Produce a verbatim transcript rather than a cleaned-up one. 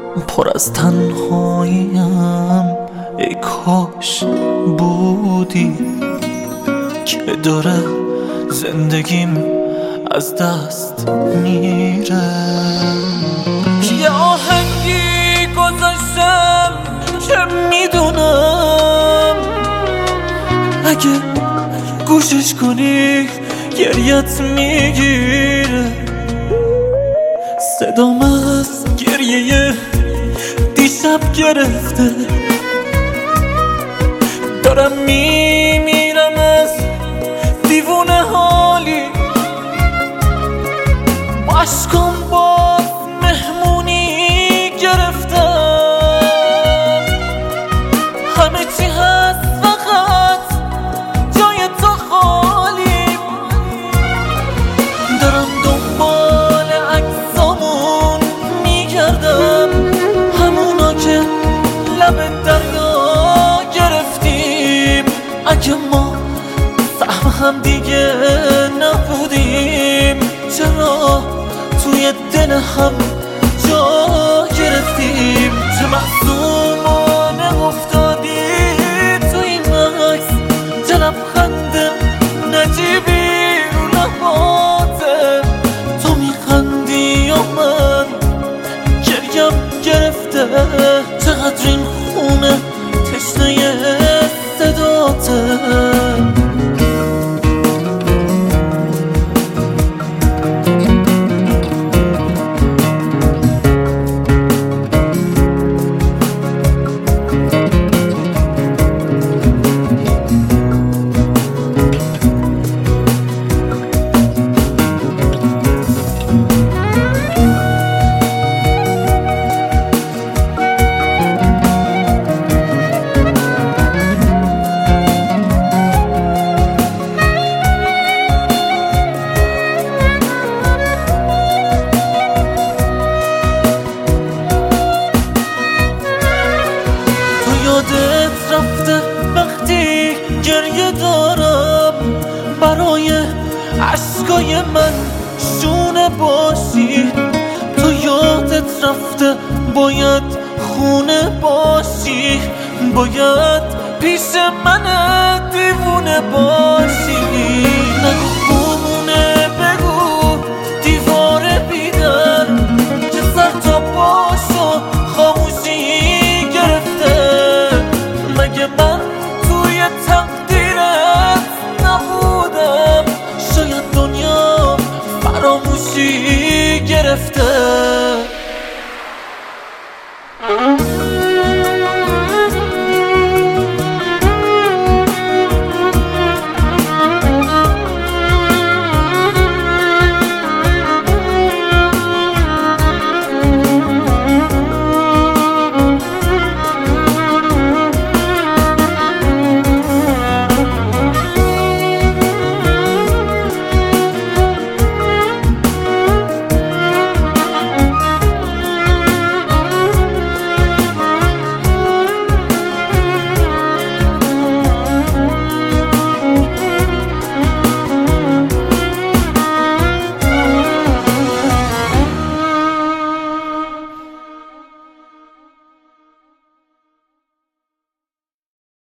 پر از تنهاییم، ای کاش بودی که داره زندگیم از دست میره. یه آهنگی گذاشتم که میدونم اگه گوشش کنی گریت میگیره. صدام از گریه دیشب گرفته، دارم میمیرم از دیوونه حالی. با عشقم باز مهمونی گرفتم، همه چی هست فقط جای تو خالی. دارم دنبال عکسامون میگردم، همونا که لب دریا گرفتیم. اگه ما سهم هم دیگه نبودیم، چرا توی دل هم جا گرفتیم؟ چه معصومانه افتادی تو این عکس، چه لبخند نجیبی رو لباته. تو میخندی یا من گریم گرفته؟ چقدر این خونه تشنه صداته. یادت رفته وقتی گریه دارم، برای عشقای من شونه باشی. تو یادت رفته باید خونه باشی، باید پیش من دیوونه باشی. نگو